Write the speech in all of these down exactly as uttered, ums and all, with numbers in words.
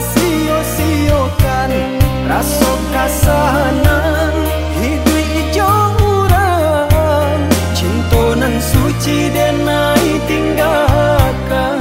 sio-siokan rasa kasanan hidup ijo urang cinta nan suci denai tinggalkan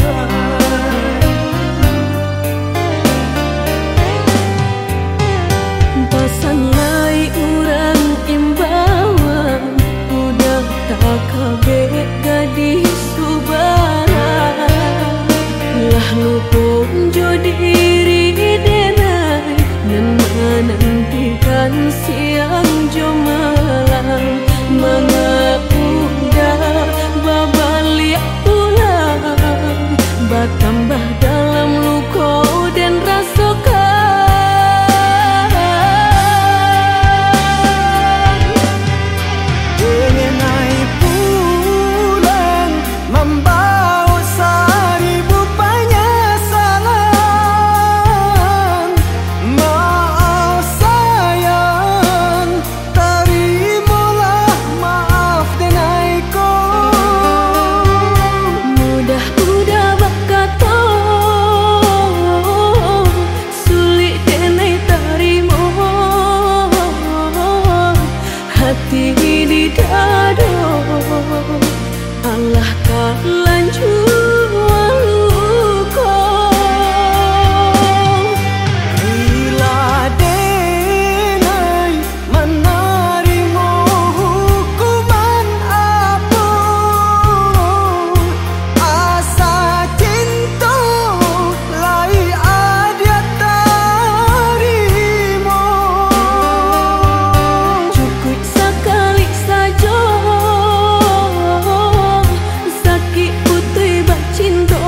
pasan lai urang imbauan udah tak kabe gadis subaran lah lupung jo diri denai nan menantikan siang jo malam mengakudah babalik pulang bertambah dalam luka dan rasakan hati di dada Allah tak lanjut luka bila denai menerima hukuman apa asa cinta lai ada terima cukup sekali saja sakit putih bak cinta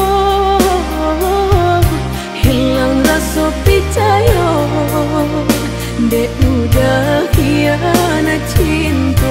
hilang rasa percaya dek udah hianat cinta.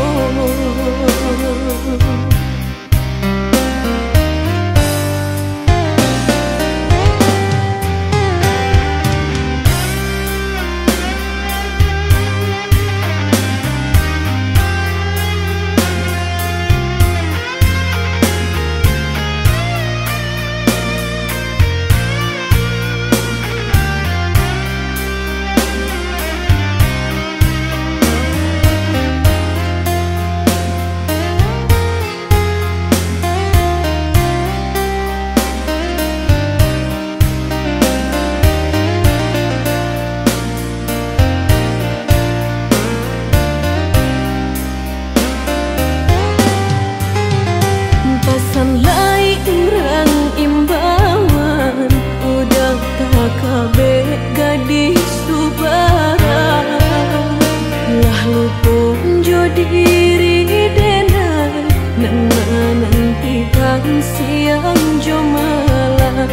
Pasan lai urang imbauan udah tak kabe gadis subaran lah lupung jo diri denai nan menantikan siang jo malam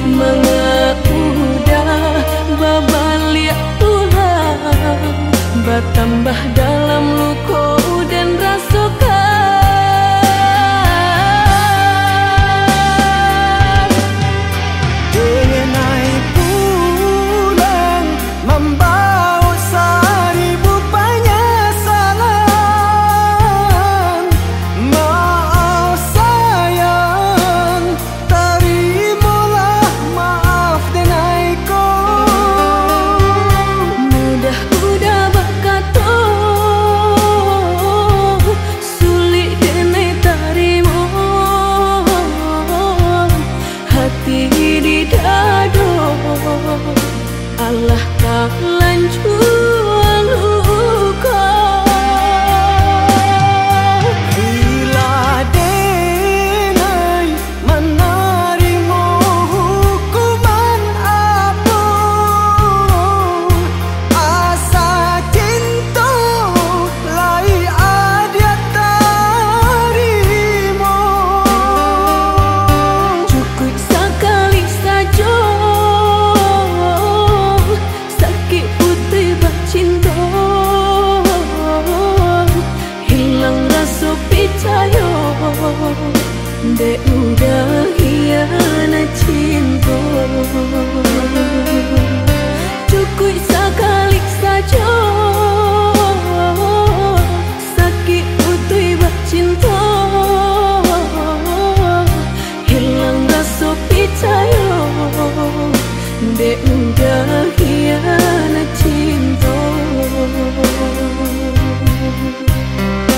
mengakudah babalik pulang bertambah dalam luka dan rasakan di dada Allah tak lanjut luka bila denai menerima hukuman apa asa cinta lai ada terima cukup sekali saja sakit dahiana cinta